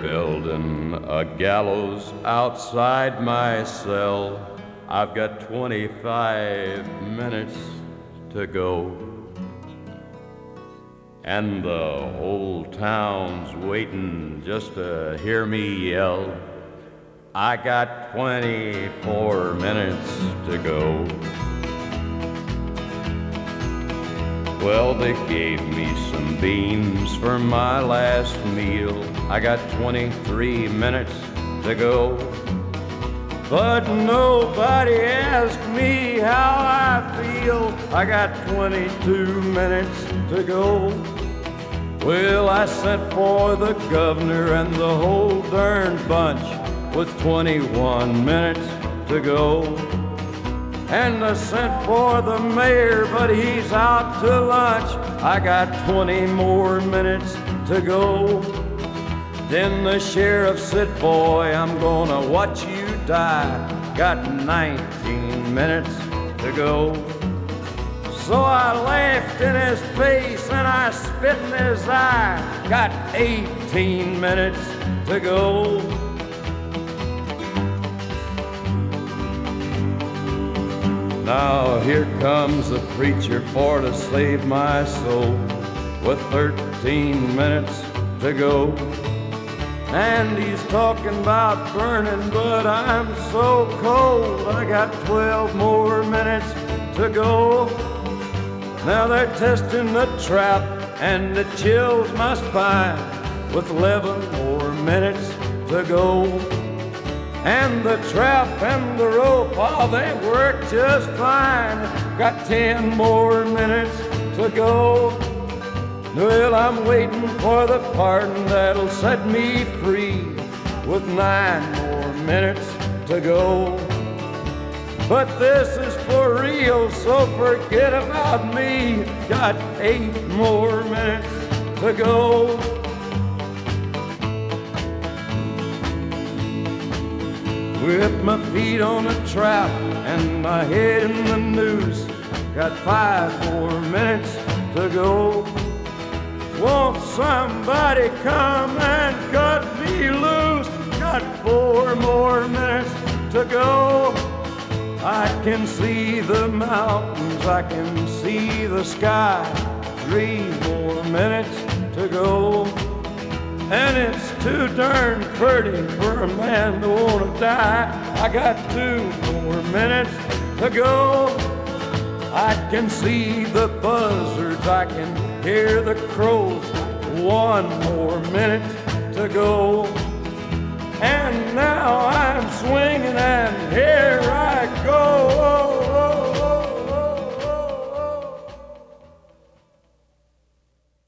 building a gallows outside my cell. I've got 25 minutes to go. And the whole town's waiting just to hear me yell. I got 24 minutes to go. Well, they gave me some beans for my last meal. I got 23 minutes to go. But nobody asked me how I feel. I got 22 minutes to go. Well, I sent for the governor and the whole darn bunch with 21 minutes to go. And I sent for the mayor, but he's out to lunch. I got 20 more minutes to go. Then the sheriff said, boy, I'm gonna watch you die. Got 19 minutes to go. So I laughed in his face and I spit in his eye. Got 18 minutes to go. Now here comes the preacher for to save my soul with 13 minutes to go. And he's talking about burning, but I'm so cold. I got 12 more minutes to go. Now they're testing the trap and it chills my spine with 11 more minutes to go. And the trap and the rope, oh, they work just fine. Got 10 more minutes to go. Well, I'm waiting for the pardon that'll set me free with 9 more minutes to go. But this is for real, so forget about me. Got 8 more minutes to go. With my feet on the trap and my head in the noose, got 5 more minutes to go. Won't somebody come and cut me loose? Got 4 more minutes to go. I can see the mountains, I can see the sky. 3 more minutes to go. And it's too darn pretty for a man to want to die. I got 2 more minutes to go. I can see the buzzards, I can hear the crows. 1 more minute to go.